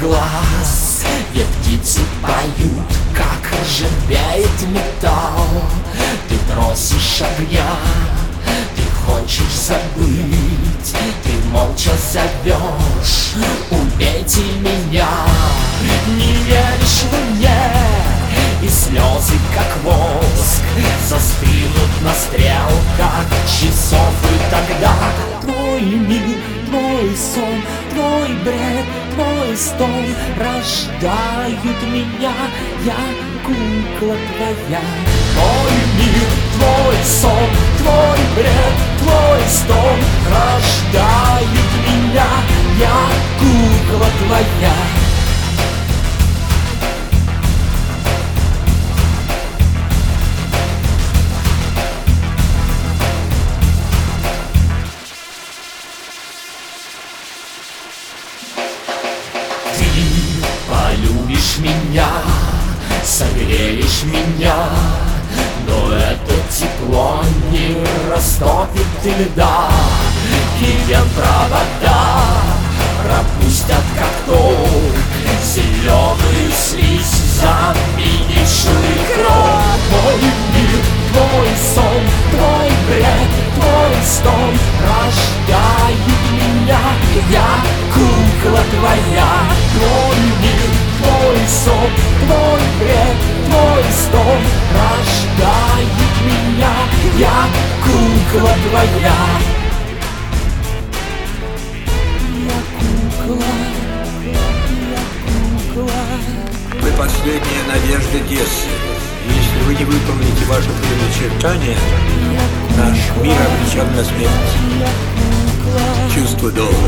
глаз, где птицы поют, как ржавеет металл. Ты просишь огня, ты хочешь забыть, ты молча зовешь: убейте меня. Не веришь мне, и слезы, как воск, застынут на стрелках часов. И тогда твой мир, твой сон, твой бред, твой стон рождают меня, я кукла твоя. Твой мир, твой сон, твой бред, твой стон рождают меня, я кукла твоя. Полюбишь меня, согреешь меня, но это тепло не растопит льда. Кивен провода пропустят, как ток, зеленую слизь заменивший кровь. Твой мир, твой сон, твой бред, твой стон рождают меня, я кукла твоя. Твой мир, твой сон, твой бред, твой стон рождают меня, я кукла твоя. Я кукла, я кукла. Вы последняя надежда Гессы. Если вы не выполните ваши предначертания, наш мир обречен на смерть. Чувство долга,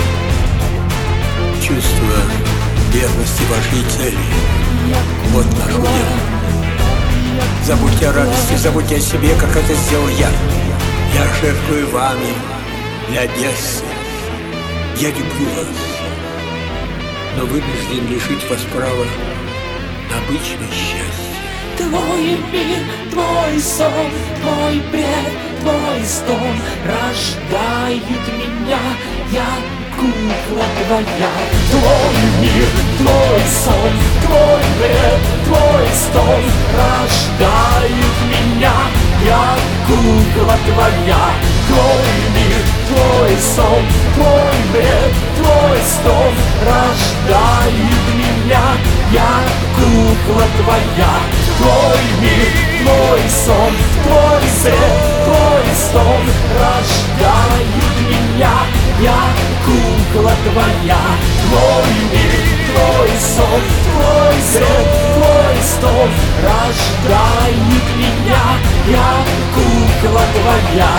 чувство верности вашей цели. Вот наш удел. Забудьте о радости, забудьте о себе, как это сделал я. Я жертвую вами для Одессы. Я люблю вас, но вынужден лишить вас права на обычное счастье. Твой мир, твой сон, твой бред, твой стон рождают меня, я кукла твоя. Твой мир, твой сон, твой бред, твой стон рождают меня, я кукла твоя. Твой мир, твой сон, твой бред, твой стон рождают меня, я кукла твоя. Твой мир, твой сон, твой бред, твой стон рождают меня, я кукла твоя. Твой мир, твой сон, твой бред, твой стон рождают меня, я кукла твоя.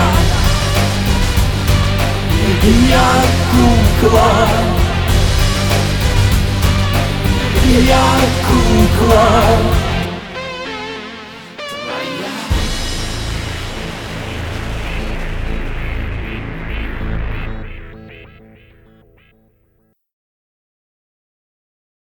Я кукла, я кукла.